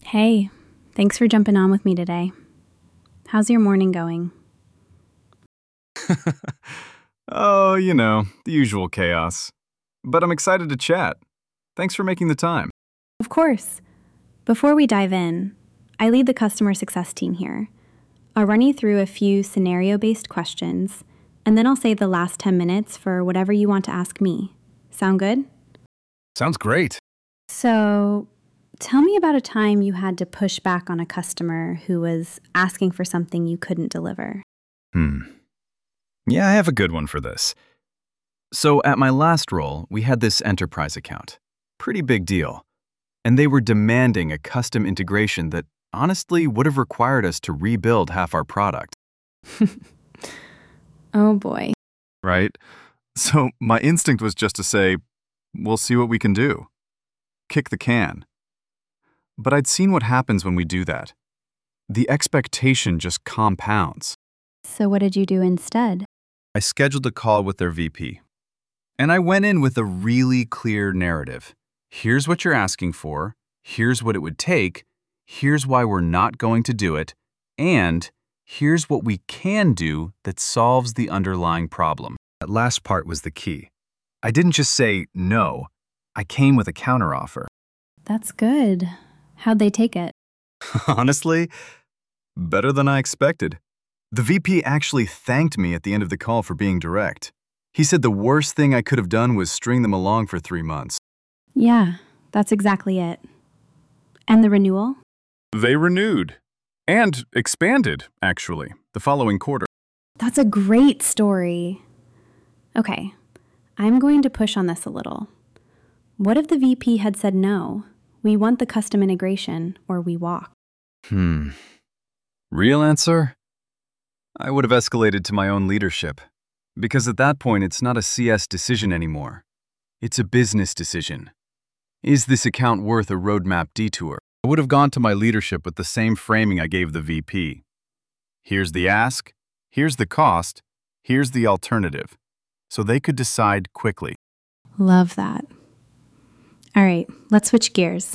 Hey, thanks for jumping on with me today. How's your morning going? Oh, the usual chaos. But I'm excited to chat. Thanks for making the time. Of course. Before we dive in, I lead the customer success team here. I'll run you through a few scenario based questions, and then I'll save the last 10 minutes for whatever you want to ask me. Sound good? Sounds great. So, tell me about a time you had to push back on a customer who was asking for something you couldn't deliver. Yeah, I have a good one for this. So at my last role, we had this enterprise account. Pretty big deal. And they were demanding a custom integration that honestly would have required us to rebuild half our product. Oh boy. Right? So my instinct was just to say, we'll see what we can do. Kick the can. But I'd seen what happens when we do that. The expectation just compounds. So, what did you do instead? I scheduled a call with their VP. And I went in with a really clear narrative. Here's what you're asking for. Here's what it would take. Here's why we're not going to do it. And here's what we can do that solves the underlying problem. That last part was the key. I didn't just say no. I came with a counteroffer. That's good. How'd they take it? Honestly, better than I expected. The VP actually thanked me at the end of the call for being direct. He said the worst thing I could have done was string them along for 3 months. Yeah, that's exactly it. And the renewal? They renewed. And expanded, actually, the following quarter. That's a great story. Okay, I'm going to push on this a little. What if the VP had said no? We want the custom integration, or we walk. Real answer? I would have escalated to my own leadership. Because at that point, it's not a CS decision anymore. It's a business decision. Is this account worth a roadmap detour? I would have gone to my leadership with the same framing I gave the VP. Here's the ask, here's the cost, here's the alternative. So they could decide quickly. Love that. All right, let's switch gears.